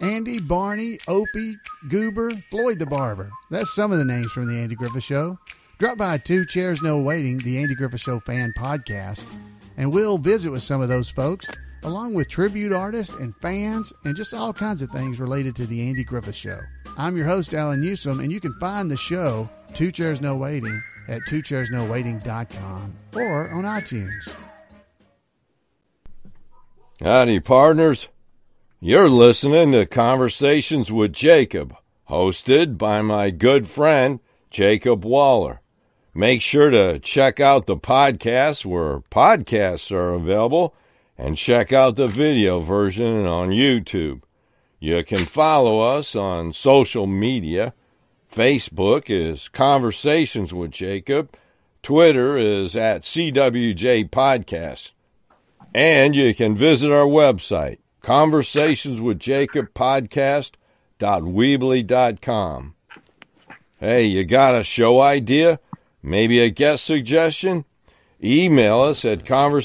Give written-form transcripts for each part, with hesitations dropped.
Andy, Barney, Opie, Goober, Floyd the Barber. That's some of the names from The Andy Griffith Show. Drop by Two Chairs No Waiting, The Andy Griffith Show fan podcast, and we'll visit with some of those folks, along with tribute artists and fans and just all kinds of things related to The Andy Griffith Show. I'm your host, Alan Newsom, and you can find the show, Two Chairs No Waiting, at twochairsnowaiting.com or on iTunes. Howdy, partners. You're listening to Conversations with Jacob, hosted by my good friend, Jacob Waller. Make sure to check out the podcast where podcasts are available and check out the video version on YouTube. You can follow us on social media. Facebook is Conversations with Jacob. Twitter is at CWJ Podcast. And you can visit our website, conversationswithjacobpodcast.weebly.com. Hey, you got a show idea? Maybe a guest suggestion? Email us at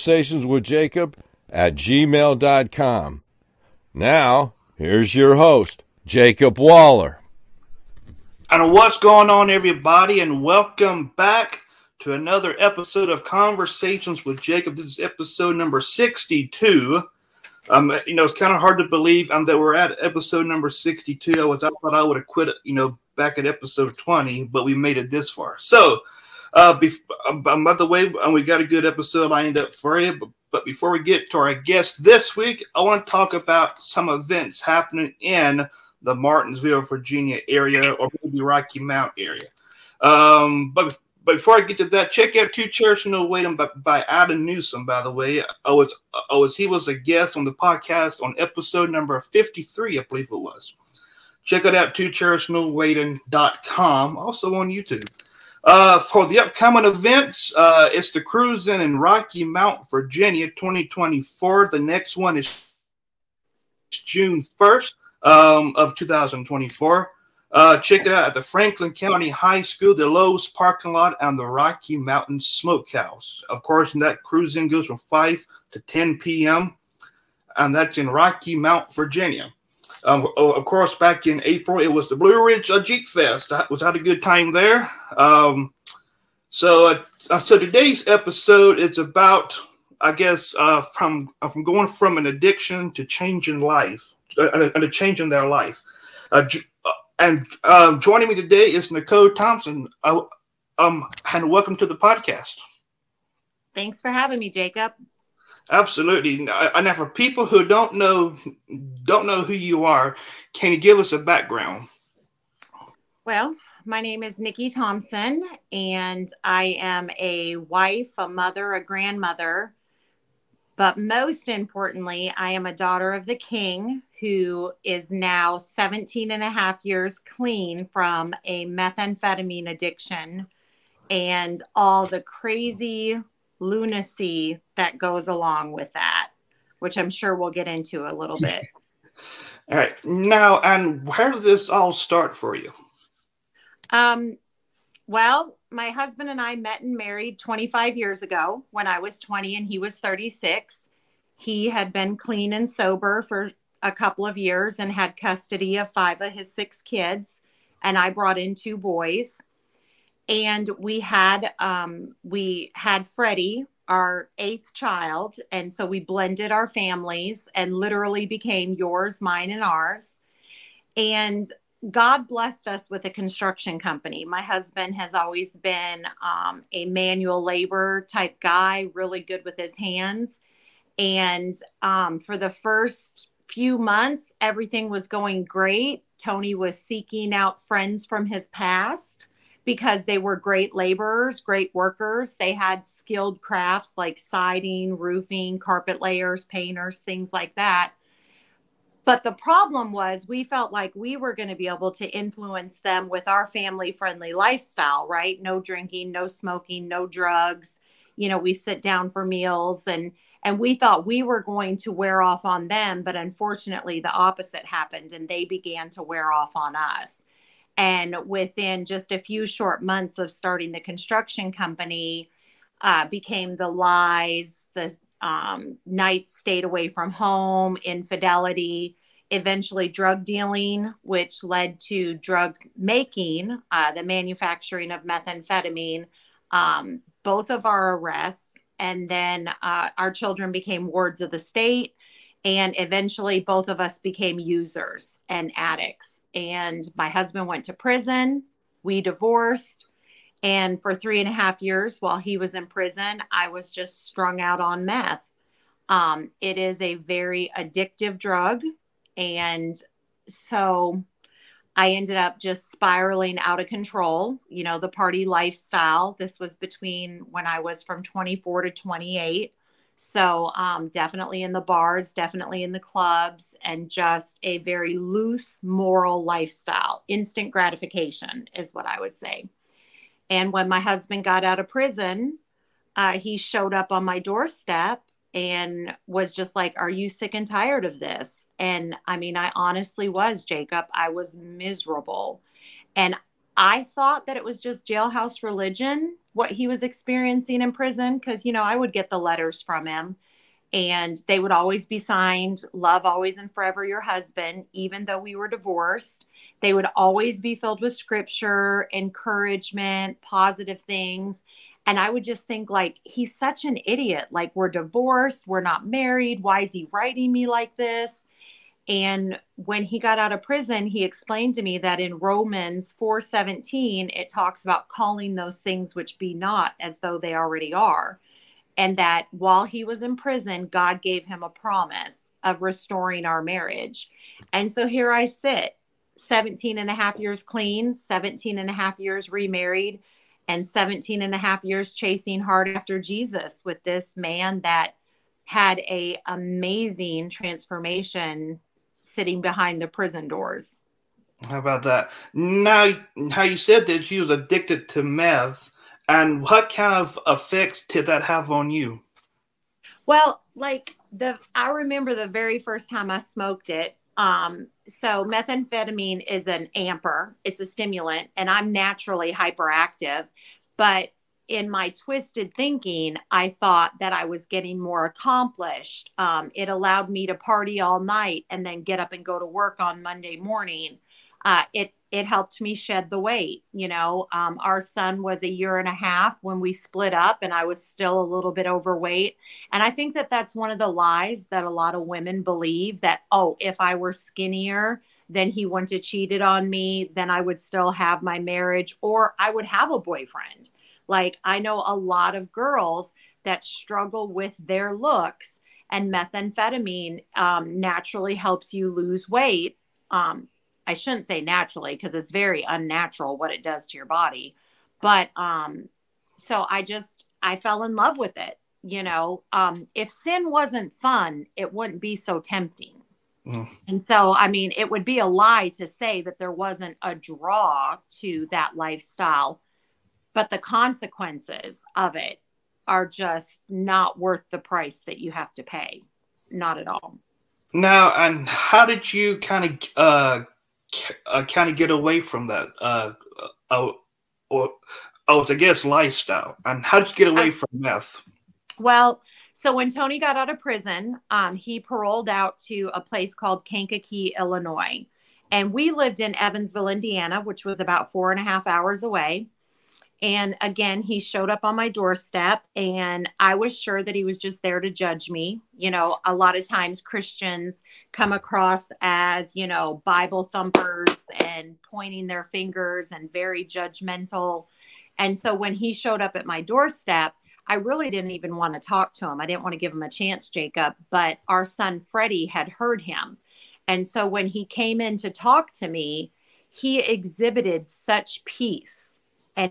conversationswithjacob@gmail.com. Now, here's your host, Jacob Waller. And what's going on, everybody, and welcome back to another episode of Conversations with Jacob. This is episode number 62. It's kind of hard to believe that we're at episode number 62. I thought I would have quit, back at episode 20, but we made it this far. So, by the way, we got a good episode lined up for you. But before we get to our guest this week, I want to talk about some events happening in the Martinsville, Virginia area, or maybe Rocky Mount area. But before I get to that, check out Two Chairs No Waiting by Adam Newsom, by the way. He was a guest on the podcast on episode number 53, I believe it was. Check it out, twochairsnowaiting.com, also on YouTube. For the upcoming events, it's the Cruising in Rocky Mount, Virginia, 2024. The next one is June 1st of 2024. Check it out at the Franklin County High School, the Lowe's parking lot, and the Rocky Mountain Smokehouse. Of course, and that cruising goes from 5 to 10 p.m., and that's in Rocky Mount, Virginia. Of course, back in April, it was the Blue Ridge Jeep Fest. I had a good time there. So today's episode is about, I guess, from going from an addiction to changing life, and a change in their life. And joining me today is Nicole Thompson. And welcome to the podcast. Thanks for having me, Jacob. Absolutely. And for people who don't know who you are, can you give us a background? Well, my name is Nikki Thompson, and I am a wife, a mother, a grandmother. But most importantly, I am a daughter of the King, who is now 17 and a half years clean from a methamphetamine addiction and all the crazy lunacy that goes along with that, which I'm sure we'll get into a little bit. All right. Now, and where did this all start for you? Well, my husband and I met and married 25 years ago when I was 20 and he was 36. He had been clean and sober for a couple of years and had custody of 5 of his 6 kids. And I brought in 2 boys. And we had Freddie, our 8th child. And so we blended our families and literally became yours, mine, and ours. And God blessed us with a construction company. My husband has always been a manual labor type guy, really good with his hands. And for the first few months, everything was going great. Tony was seeking out friends from his past because they were great laborers, great workers. They had skilled crafts like siding, roofing, carpet layers, painters, things like that. But the problem was we felt like we were going to be able to influence them with our family-friendly lifestyle, right? No drinking, no smoking, no drugs. We sit down for meals and we thought we were going to wear off on them. But unfortunately, the opposite happened and they began to wear off on us. And within just a few short months of starting the construction company, became the lies, the nights stayed away from home, infidelity, eventually drug dealing, which led to drug making, the manufacturing of methamphetamine, both of our arrests. And then our children became wards of the state. And eventually both of us became users and addicts. And my husband went to prison. We divorced. And for 3.5 years while he was in prison, I was just strung out on meth. It is a very addictive drug. And so I ended up just spiraling out of control, the party lifestyle. This was between when I was from 24 to 28. So definitely in the bars, definitely in the clubs, and just a very loose moral lifestyle. Instant gratification is what I would say. And when my husband got out of prison, he showed up on my doorstep and was just like, "Are you sick and tired of this?" And I mean, I honestly was, Jacob. I was miserable. And I thought that it was just jailhouse religion, what he was experiencing in prison. Because, I would get the letters from him and they would always be signed, "Love always and forever your husband," even though we were divorced. They would always be filled with scripture, encouragement, positive things. And I would just think, like, he's such an idiot. Like, we're divorced. We're not married. Why is he writing me like this? And when he got out of prison, he explained to me that in Romans 4:17, it talks about calling those things which be not as though they already are. And that while he was in prison, God gave him a promise of restoring our marriage. And so here I sit, 17 and a half years clean, 17 and a half years remarried, and 17 and a half years chasing hard after Jesus with this man that had a amazing transformation sitting behind the prison doors. How about that? Now, how you said that you was addicted to meth, and what kind of effects did that have on you? Well, I remember the very first time I smoked it. So methamphetamine is an amper. It's a stimulant, and I'm naturally hyperactive. But in my twisted thinking, I thought that I was getting more accomplished. It allowed me to party all night and then get up and go to work on Monday morning. It helped me shed the weight. Our son was 1.5 years when we split up, and I was still a little bit overweight. And I think that that's one of the lies that a lot of women believe, that, oh, if I were skinnier, then he wouldn't have cheated on me, then I would still have my marriage, or I would have a boyfriend. Like, I know a lot of girls that struggle with their looks, and methamphetamine naturally helps you lose weight. I shouldn't say naturally, because it's very unnatural what it does to your body. But so I fell in love with it. If sin wasn't fun, it wouldn't be so tempting. And so, I mean, it would be a lie to say that there wasn't a draw to that lifestyle, but the consequences of it are just not worth the price that you have to pay. Not at all. Now, and how did you kind of get away from that? I guess lifestyle. And how did you get away from meth? Well, so when Tony got out of prison, he paroled out to a place called Kankakee, Illinois. And we lived in Evansville, Indiana, which was about 4.5 hours away. And again, he showed up on my doorstep, and I was sure that he was just there to judge me. A lot of times Christians come across as, Bible thumpers and pointing their fingers and very judgmental. And so when he showed up at my doorstep, I really didn't even want to talk to him. I didn't want to give him a chance, Jacob, but our son Freddie had heard him. And so when he came in to talk to me, he exhibited such peace and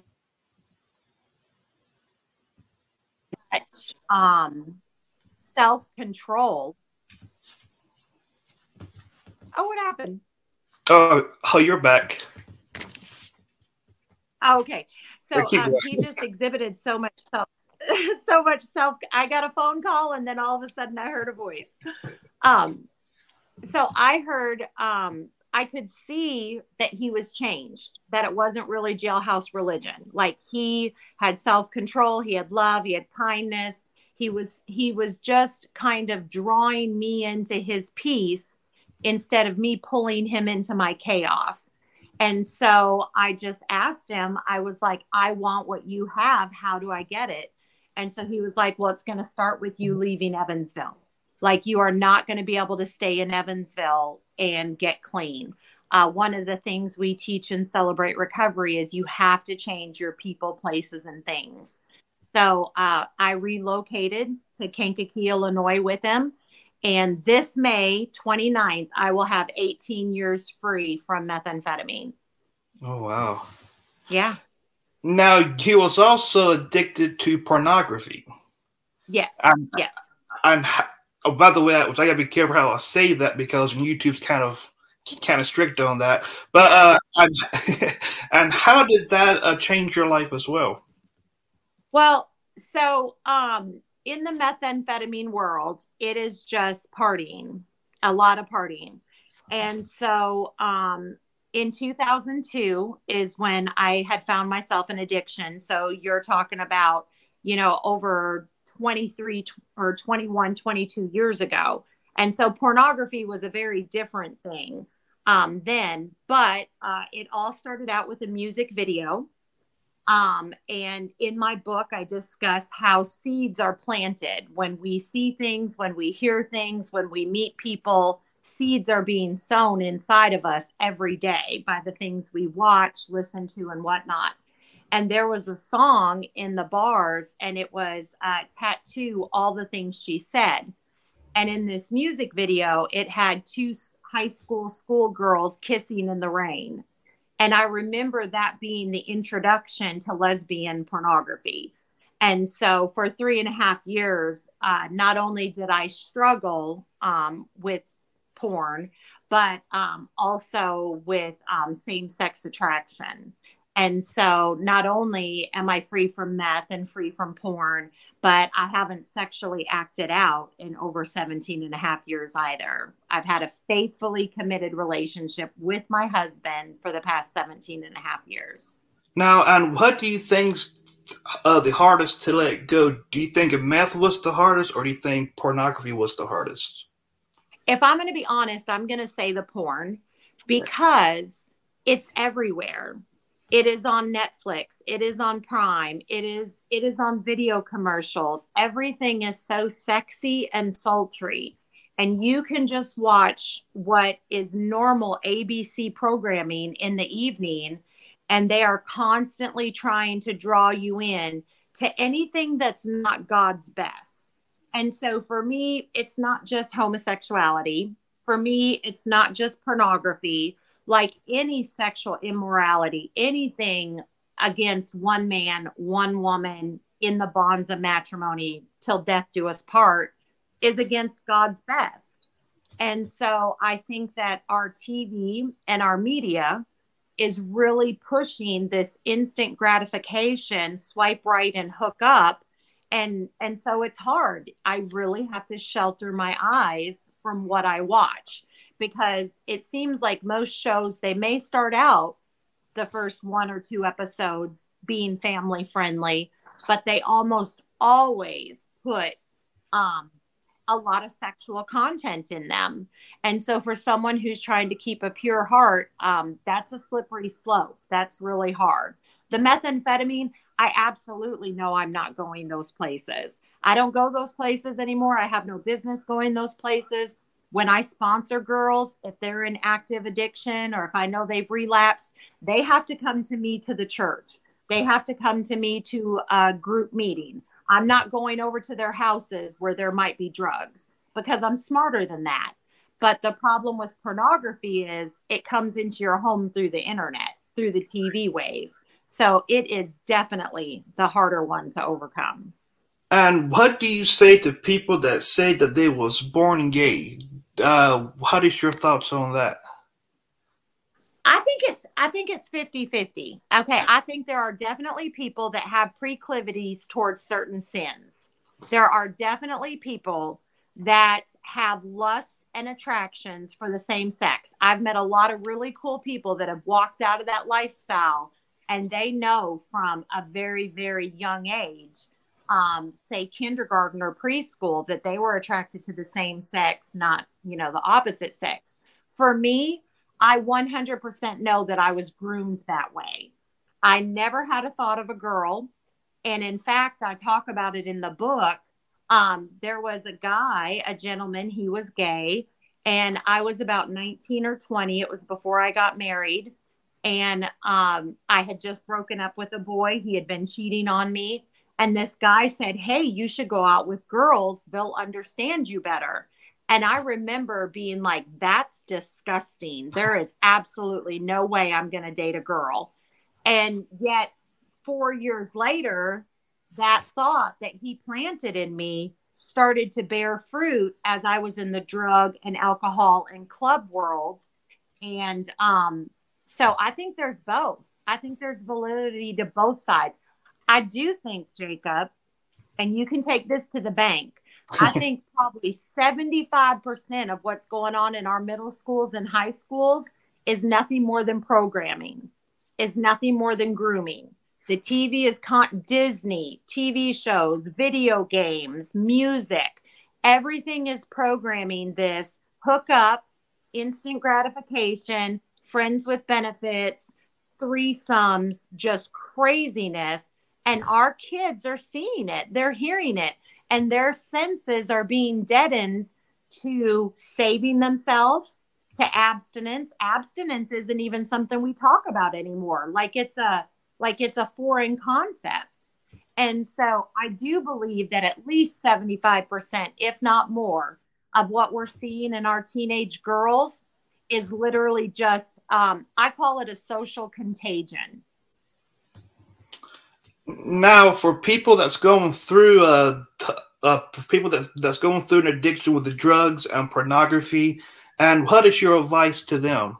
self-control. Oh, what happened? Oh, you're back. Okay. So he just exhibited so much self. I got a phone call, and then all of a sudden I heard a voice. So I heard, I could see that he was changed, that it wasn't really jailhouse religion. Like, he had self-control, he had love, he had kindness. He was just kind of drawing me into his peace instead of me pulling him into my chaos. And so I just asked him, I was like, I want what you have. How do I get it? And so he was like, well, it's going to start with you leaving Evansville. Like, you are not going to be able to stay in Evansville and get clean. One of the things we teach in Celebrate Recovery is you have to change your people, places, and things. So I relocated to Kankakee, Illinois with him. And this May 29th, I will have 18 years free from methamphetamine. Oh, wow. Yeah. Now, he was also addicted to pornography. Yes. Yes. Oh, by the way, I got to be careful how I say that, because YouTube's kind of strict on that. But and how did that change your life as well? Well, so in the methamphetamine world, it is just partying, a lot of partying. And so in 2002 is when I had found myself in addiction. So you're talking about, over 23 or 21, 22 years ago. And so pornography was a very different thing then, but it all started out with a music video. And in my book, I discuss how seeds are planted. When we see things, when we hear things, when we meet people, seeds are being sown inside of us every day by the things we watch, listen to, and whatnot. And there was a song in the bars, and it was Tattoo All the Things She Said. And in this music video, it had two high school schoolgirls kissing in the rain. And I remember that being the introduction to lesbian pornography. And so for 3.5 years, not only did I struggle with porn, but also with same-sex attraction. And so not only am I free from meth and free from porn, but I haven't sexually acted out in over 17.5 years either. I've had a faithfully committed relationship with my husband for the past 17.5 years. Now, and what do you think's the hardest to let go? Do you think meth was the hardest, or do you think pornography was the hardest? If I'm going to be honest, I'm going to say the porn, because it's everywhere. It is on Netflix. It is on Prime. It is on video commercials. Everything is so sexy and sultry. And you can just watch what is normal ABC programming in the evening, and they are constantly trying to draw you in to anything that's not God's best. And so for me, it's not just homosexuality. For me, it's not just pornography. Like any sexual immorality, anything against one man, one woman in the bonds of matrimony till death do us part is against God's best. And so I think that our TV and our media is really pushing this instant gratification, swipe right and hook up. And so it's hard. I really have to shelter my eyes from what I watch, because it seems like most shows, they may start out the first 1 or 2 episodes being family friendly, but they almost always put a lot of sexual content in them. And so for someone who's trying to keep a pure heart, that's a slippery slope. That's really hard. The methamphetamine, I absolutely know I'm not going those places. I don't go those places anymore. I have no business going those places. When I sponsor girls, if they're in active addiction or if I know they've relapsed, they have to come to me to the church. They have to come to me to a group meeting. I'm not going over to their houses where there might be drugs, because I'm smarter than that. But the problem with pornography is it comes into your home through the internet, through the TV ways. So it is definitely the harder one to overcome. And what do you say to people that say that they was born gay? What is your thoughts on that? I think it's 50-50. Okay. I think there are definitely people that have proclivities towards certain sins. There are definitely people that have lusts and attractions for the same sex. I've met a lot of really cool people that have walked out of that lifestyle, and they know from a very, very young age, say kindergarten or preschool, that they were attracted to the same sex, not, the opposite sex. For me, I 100% know that I was groomed that way. I never had a thought of a girl. And in fact, I talk about it in the book. There was a guy, a gentleman, he was gay, and I was about 19 or 20. It was before I got married. And I had just broken up with a boy. He had been cheating on me. And this guy said, hey, you should go out with girls. They'll understand you better. And I remember being like, that's disgusting. There is absolutely no way I'm going to date a girl. And yet 4 years later, that thought that he planted in me started to bear fruit as I was in the drug and alcohol and club world. And so I think there's both. I think there's validity to both sides. I do think, Jacob, and you can take this to the bank, I think probably 75% of what's going on in our middle schools and high schools is nothing more than programming, is nothing more than grooming. The TV is Disney, TV shows, video games, music. Everything is programming this hook up, instant gratification, friends with benefits, threesomes, just craziness. And our kids are seeing it. They're hearing it. And their senses are being deadened to saving themselves, to abstinence. Abstinence isn't even something we talk about anymore. Like it's a foreign concept. And so I do believe that at least 75%, if not more, of what we're seeing in our teenage girls is literally just, I call it a social contagion. Now, for people that's going through that's going through an addiction with the drugs and pornography, and what is your advice to them?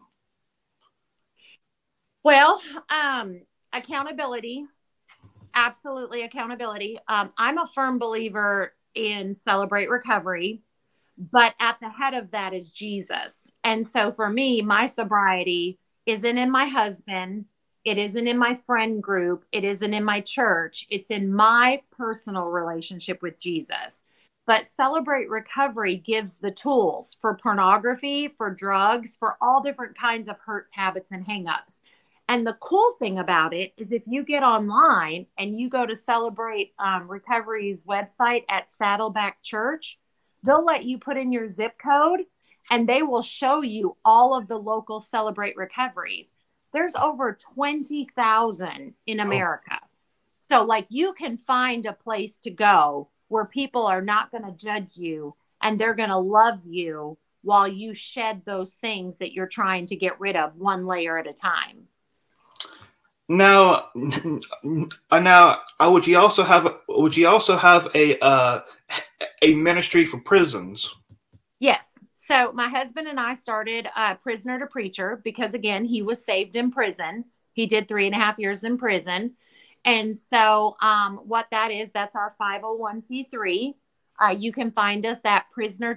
Well, accountability, absolutely accountability. I'm a firm believer in Celebrate Recovery, but at the head of that is Jesus. And so for me, my sobriety isn't in my husband. It isn't in my friend group. It isn't in my church. It's in my personal relationship with Jesus. But Celebrate Recovery gives the tools for pornography, for drugs, for all different kinds of hurts, habits, and hangups. And the cool thing about it is if you get online and you go to Celebrate Recovery's website at Saddleback Church, they'll let you put in your zip code and they will show you all of the local Celebrate Recoveries. There's over 20,000 in America. So like you can find a place to go where people are not going to judge you and they're going to love you while you shed those things that you're trying to get rid of one layer at a time. Now, would you also have a ministry for prisons? Yes. So my husband and I started Prisoner to Preacher because, again, he was saved in prison. He did 3.5 years in prison. And so what that is, that's our 501c3. You can find us at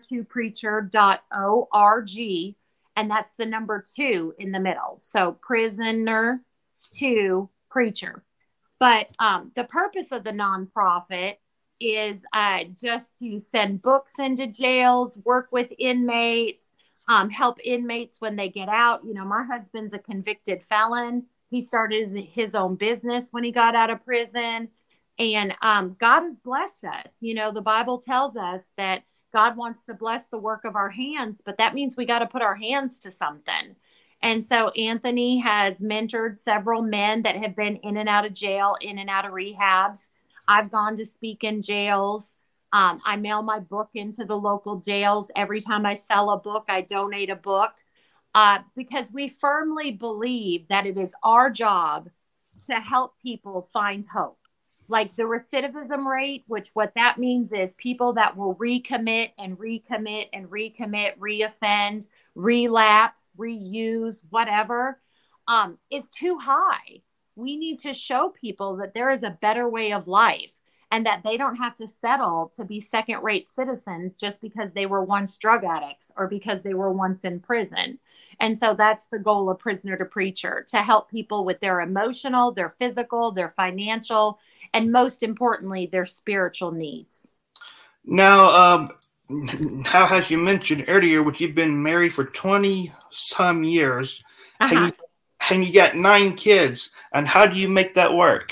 prisoner2preacher.org. And that's the number 2 in the middle. So Prisoner to Preacher. But the purpose of the nonprofit is just to send books into jails, work with inmates, help inmates when they get out. You know, my husband's a convicted felon. He started his own business when he got out of prison. And God has blessed us. You know, the Bible tells us that God wants to bless the work of our hands, but that means we got to put our hands to something. And so Anthony has mentored several men that have been in and out of jail, in and out of rehabs. I've gone to speak in jails. I mail my book into the local jails. Every time I sell a book, I donate a book because we firmly believe that it is our job to help people find hope. Like the recidivism rate, which what that means is people that will recommit and recommit and recommit, reoffend, relapse, reuse, whatever, is too high. We need to show people that there is a better way of life and that they don't have to settle to be second-rate citizens just because they were once drug addicts or because they were once in prison. And so that's the goal of Prisoner to Preacher, to help people with their emotional, their physical, their financial, and most importantly, their spiritual needs. Now, how, as you mentioned earlier, which you've been married for 20 some years, Uh-huh. and you got 9 kids. And how do you make that work?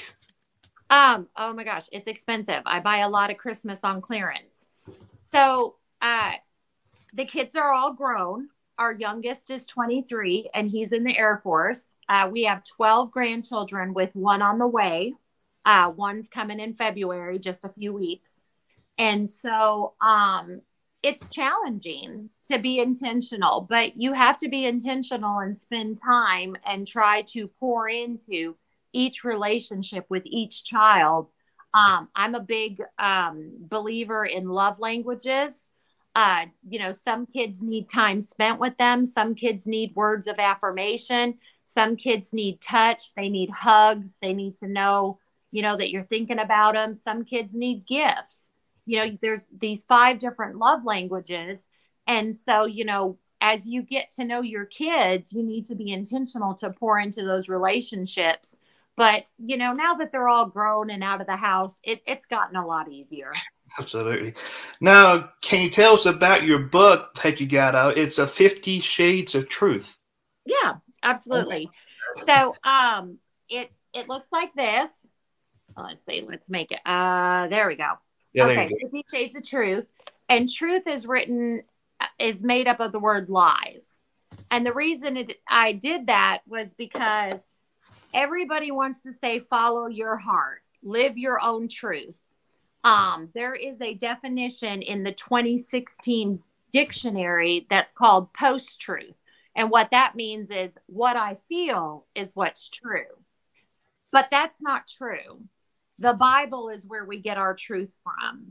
Oh my gosh, it's expensive. I buy a lot of Christmas on clearance. So, the kids are all grown. Our youngest is 23 and he's in the Air Force. We have 12 grandchildren with one on the way. One's coming in February, just a few weeks. And so, it's challenging to be intentional, but you have to be intentional and spend time and try to pour into each relationship with each child. I'm a big believer in love languages. Some kids need time spent with them. Some kids need words of affirmation. Some kids need touch. They need hugs. They need to know, that you're thinking about them. Some kids need gifts. There's these 5 different love languages. And so, as you get to know your kids, you need to be intentional to pour into those relationships. But, now that they're all grown and out of the house, it's gotten a lot easier. Absolutely. Now, can you tell us about your book that you got out? It's a 50 Shades of Truth. Yeah, absolutely. So it looks like this. Let's see. Let's make it. There we go. Yeah, okay, there you go. 50 Shades of Truth. And truth is made up of the word lies. And the reason I did that was because everybody wants to say, follow your heart, live your own truth. There is a definition in the 2016 dictionary that's called post-truth. And what that means is what I feel is what's true. But that's not true. The Bible is where we get our truth from.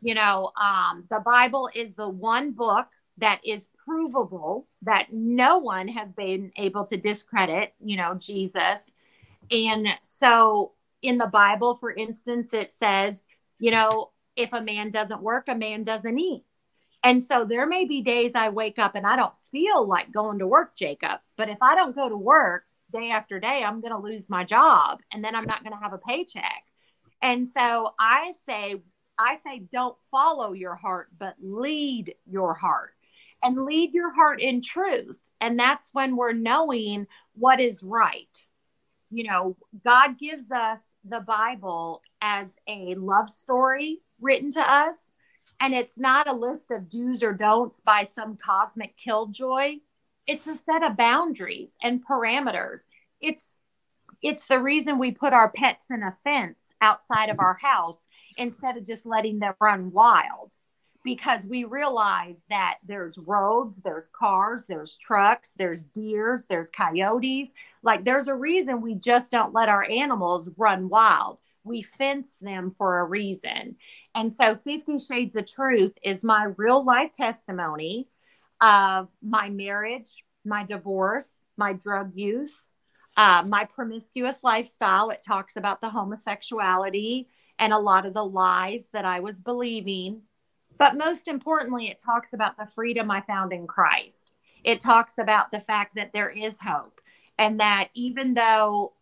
The Bible is the one book that is provable, that no one has been able to discredit, Jesus. And so in the Bible, for instance, it says, if a man doesn't work, a man doesn't eat. And so there may be days I wake up and I don't feel like going to work, Jacob. But if I don't go to work day after day, I'm going to lose my job and then I'm not going to have a paycheck. And so I say, don't follow your heart, but lead your heart, and lead your heart in truth. And that's when we're knowing what is right. God gives us the Bible as a love story written to us. And it's not a list of do's or don'ts by some cosmic killjoy. It's a set of boundaries and parameters. It's the reason we put our pets in a fence outside of our house instead of just letting them run wild, because we realize that there's roads, there's cars, there's trucks, there's deers, there's coyotes. Like, there's a reason we just don't let our animals run wild. We fence them for a reason. And so 50 Shades of Truth is my real life testimony of my marriage, my divorce, my drug use, my promiscuous lifestyle. It talks about the homosexuality and a lot of the lies that I was believing. But most importantly, it talks about the freedom I found in Christ. It talks about the fact that there is hope, and that even though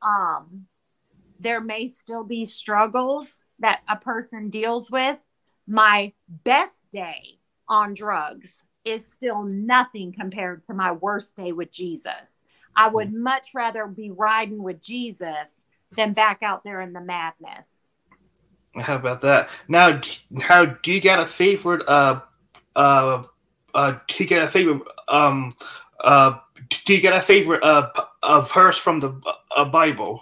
there may still be struggles that a person deals with, my best day on drugs is still nothing compared to my worst day with Jesus. I would much rather be riding with Jesus than back out there in the madness. How about that? Now, how do you get a favorite? Do you get a favorite? Do you get a favorite verse from the Bible?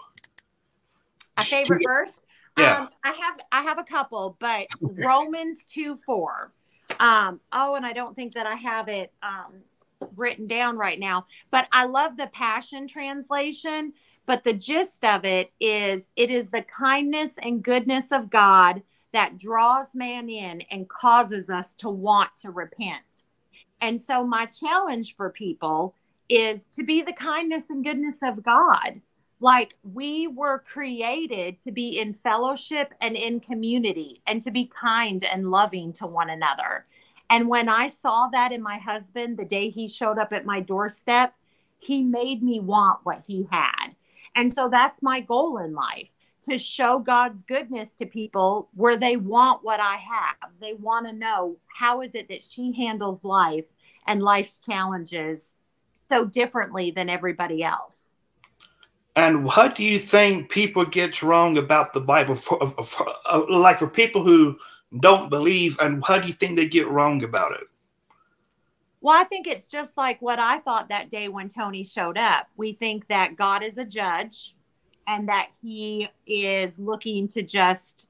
A favorite verse? Yeah. I have a couple, but Romans 2:4. And I don't think that I have it written down right now, but I love the Passion Translation. But the gist of it is the kindness and goodness of God that draws man in and causes us to want to repent. And so my challenge for people is to be the kindness and goodness of God. Like, we were created to be in fellowship and in community and to be kind and loving to one another. And when I saw that in my husband, the day he showed up at my doorstep, he made me want what he had. And so that's my goal in life, to show God's goodness to people where they want what I have. They want to know, how is it that she handles life and life's challenges so differently than everybody else. And what do you think people get wrong about the Bible, like for people who don't believe, and what do you think they get wrong about it? Well, I think it's just like what I thought that day when Tony showed up. We think that God is a judge and that he is looking to just,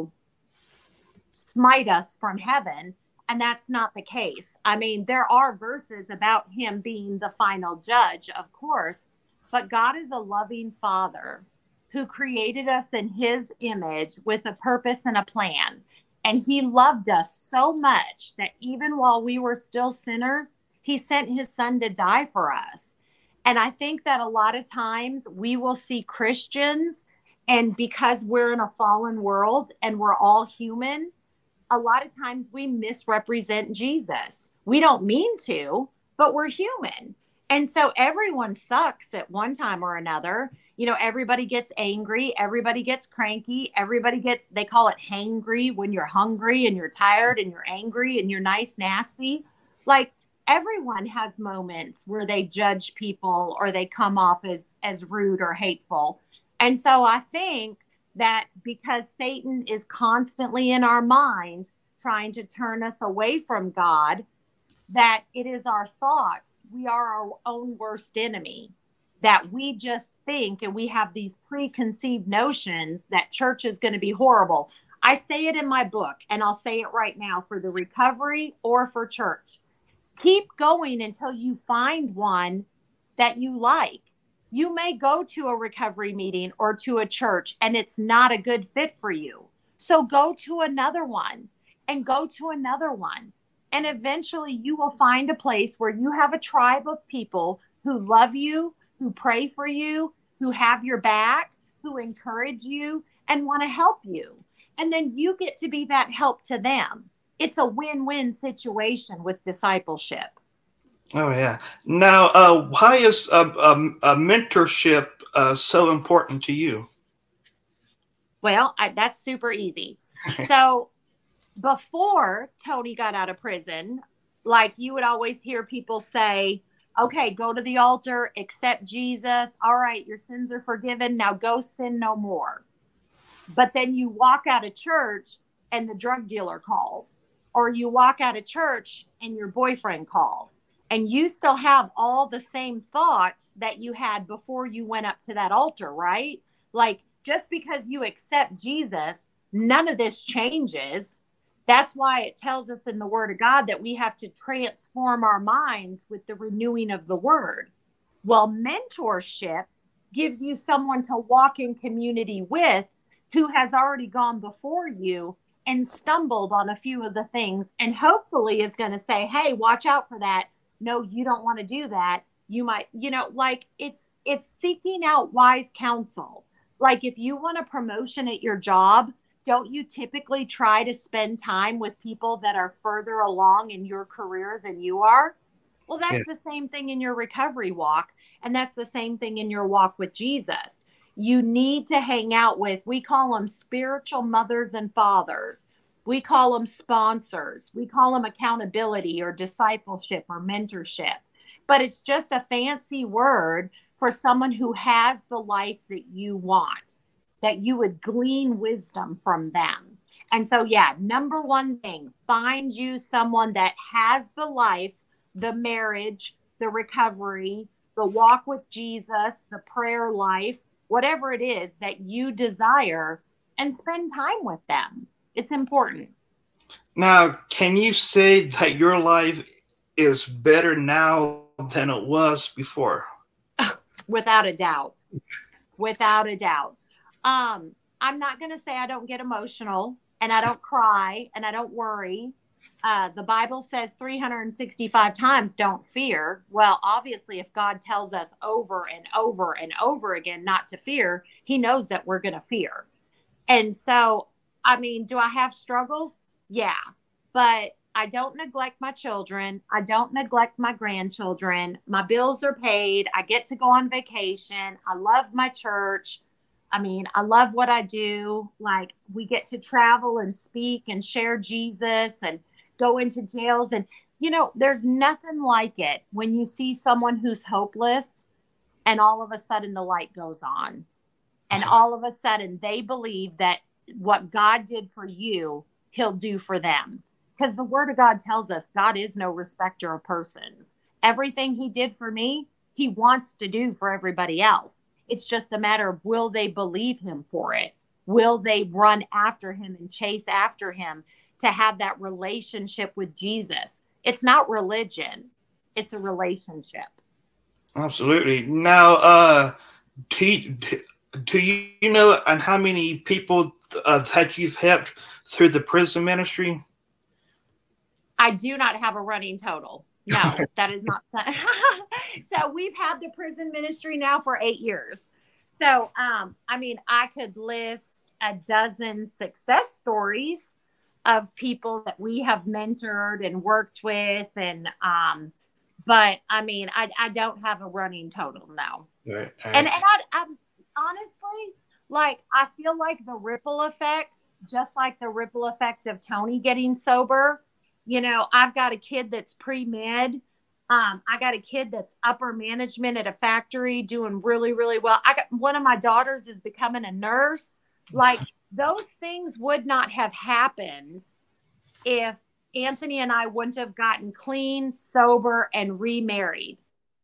smite us from heaven. And that's not the case. I mean, there are verses about him being the final judge, of course, but God is a loving father who created us in his image with a purpose and a plan. And he loved us so much that even while we were still sinners, he sent his son to die for us. And I think that a lot of times we will see Christians, and because we're in a fallen world and we're all human, a lot of times we misrepresent Jesus. We don't mean to, but we're human. And so everyone sucks at one time or another. Everybody gets angry. Everybody gets cranky. They call it hangry when you're hungry and you're tired and you're angry and you're nice, nasty. Like everyone has moments where they judge people or they come off as rude or hateful. And so I think that because Satan is constantly in our mind trying to turn us away from God, that it is our thoughts. We are our own worst enemy, that we just think and we have these preconceived notions that church is going to be horrible. I say it in my book, and I'll say it right now for the recovery or for church. Keep going until you find one that you like. You may go to a recovery meeting or to a church and it's not a good fit for you. So go to another one and go to another one. And eventually you will find a place where you have a tribe of people who love you, who pray for you, who have your back, who encourage you and want to help you. And then you get to be that help to them. It's a win-win situation with discipleship. Oh, yeah. Now, why is a mentorship so important to you? Well, that's super easy. So before Tony got out of prison, like you would always hear people say, okay, go to the altar, accept Jesus. All right, your sins are forgiven. Now go sin no more. But then you walk out of church and the drug dealer calls, or you walk out of church and your boyfriend calls. And you still have all the same thoughts that you had before you went up to that altar, right? Like, just because you accept Jesus, none of this changes. That's why it tells us in the Word of God that we have to transform our minds with the renewing of the Word. Well, mentorship gives you someone to walk in community with who has already gone before you and stumbled on a few of the things, and hopefully is going to say, hey, watch out for that. No, you don't want to do that. You might, like it's seeking out wise counsel. Like if you want a promotion at your job, don't you typically try to spend time with people that are further along in your career than you are? Well, that's the same thing in your recovery walk. And that's the same thing in your walk with Jesus. You need to hang out with, we call them spiritual mothers and fathers. We call them sponsors. We call them accountability or discipleship or mentorship. But it's just a fancy word for someone who has the life that you want, that you would glean wisdom from them. And so, number one thing, find you someone that has the life, the marriage, the recovery, the walk with Jesus, the prayer life, whatever it is that you desire, and spend time with them. It's important. Now, can you say that your life is better now than it was before? Without a doubt. Without a doubt. I'm not going to say I don't get emotional and I don't cry and I don't worry. The Bible says 365 times, don't fear. Well, obviously, if God tells us over and over and over again not to fear, he knows that we're going to fear. And so, I mean, do I have struggles? Yeah, but I don't neglect my children. I don't neglect my grandchildren. My bills are paid. I get to go on vacation. I love my church. I mean, I love what I do. Like, we get to travel and speak and share Jesus and go into jails. And There's nothing like it when you see someone who's hopeless and all of a sudden the light goes on. And all of a sudden they believe that what God did for you, he'll do for them. Because the word of God tells us God is no respecter of persons. Everything he did for me, he wants to do for everybody else. It's just a matter of, will they believe him for it? Will they run after him and chase after him to have that relationship with Jesus? It's not religion. It's a relationship. Absolutely. Now, do you know and how many people that you've helped through the prison ministry? I do not have a running total. No, that is not. So we've had the prison ministry now for 8 years. So, I could list a dozen success stories of people that we have mentored and worked with. But I don't have a running total. No. Right. And I honestly, I feel like the ripple effect, just like the ripple effect of Tony getting sober. I've got a kid that's pre-med. I got a kid that's upper management at a factory doing really, really well. I got one of my daughters is becoming a nurse. Those things would not have happened if Anthony and I wouldn't have gotten clean, sober, and remarried.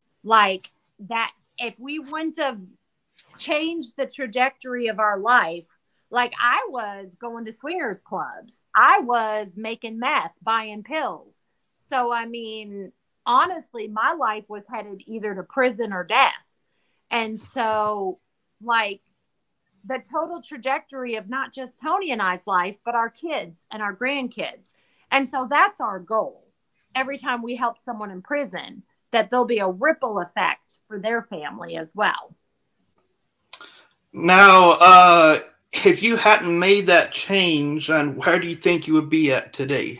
That, if we wouldn't have changed the trajectory of our life, I was going to swingers clubs. I was making meth, buying pills. So, honestly, my life was headed either to prison or death. And so, the total trajectory of not just Tony and I's life, but our kids and our grandkids. And so that's our goal. Every time we help someone in prison, that there'll be a ripple effect for their family as well. Now, if you hadn't made that change, then where do you think you would be at today?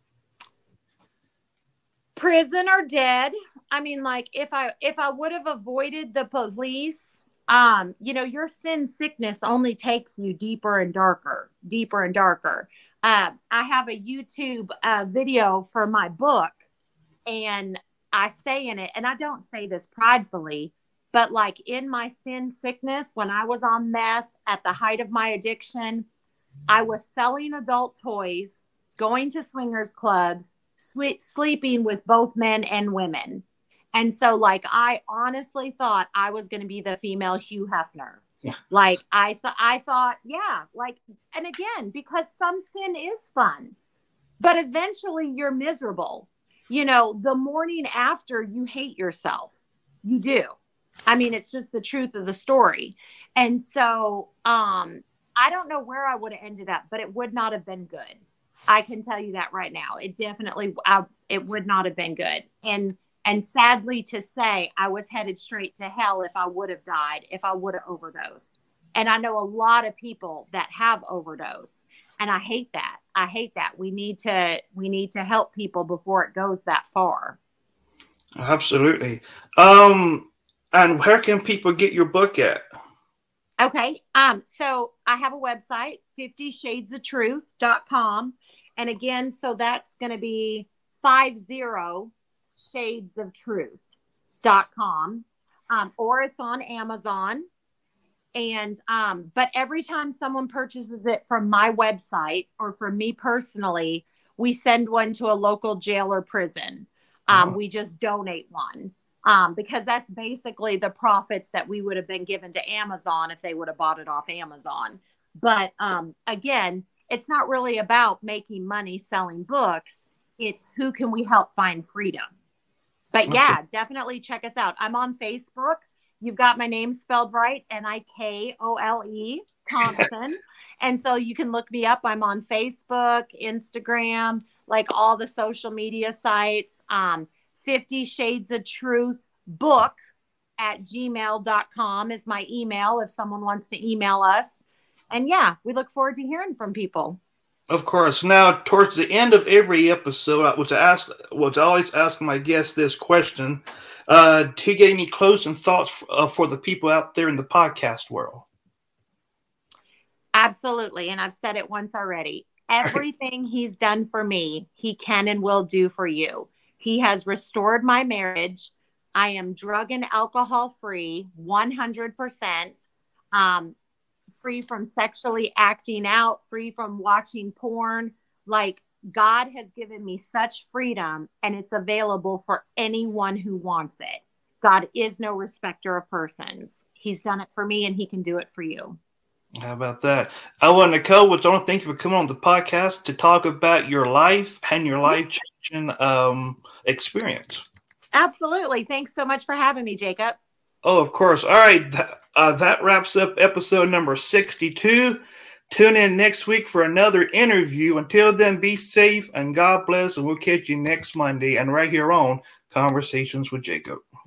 Prison or dead. If I would have avoided the police, your sin sickness only takes you deeper and darker. I have a YouTube video for my book, and I say in it, and I don't say this pridefully, but in my sin sickness, when I was on meth at the height of my addiction, I was selling adult toys, going to swingers clubs, sleeping with both men and women. And so I honestly thought I was going to be the female Hugh Hefner. Yeah. I thought, yeah, and again, because some sin is fun, but eventually you're miserable. The morning after, you hate yourself. You do. It's just the truth of the story. And so, I don't know where I would have ended up, but it would not have been good. I can tell you that right now. It definitely, it would not have been good. And sadly to say, I was headed straight to hell if I would have died, if I would have overdosed. And I know a lot of people that have overdosed, and I hate that. We need to help people before it goes that far. Absolutely. And where can people get your book at? Okay. So I have a website, 50shadesoftruth.com. And again, so that's going to be 50shadesoftruth.com. Or it's on Amazon. And, but every time someone purchases it from my website or from me personally, we send one to a local jail or prison. We just donate one. Because that's basically the profits that we would have been given to Amazon if they would have bought it off Amazon. But again, it's not really about making money selling books. It's who can we help find freedom. But yeah, definitely check us out. I'm on Facebook. You've got my name spelled right, Nikole Thompson. And so you can look me up. I'm on Facebook, Instagram, all the social media sites. 50 Shades of Truth book at gmail.com is my email if someone wants to email us. And yeah, we look forward to hearing from people. Of course. Now, towards the end of every episode, I always ask my guests this question. Do you get any closing thoughts for the people out there in the podcast world? Absolutely. And I've said it once already. Everything he's done for me, he can and will do for you. He has restored my marriage. I am drug and alcohol free, 100%, free from sexually acting out, free from watching porn. Like, God has given me such freedom, and it's available for anyone who wants it. God is no respecter of persons. He's done it for me, and he can do it for you. How about that? Nicole, I want to thank you for coming on the podcast to talk about your life and your life-changing experience. Absolutely. Thanks so much for having me, Jacob. Oh, of course. All right. That wraps up episode number 62. Tune in next week for another interview. Until then, be safe and God bless, and we'll catch you next Monday and right here on Conversations with Jacob.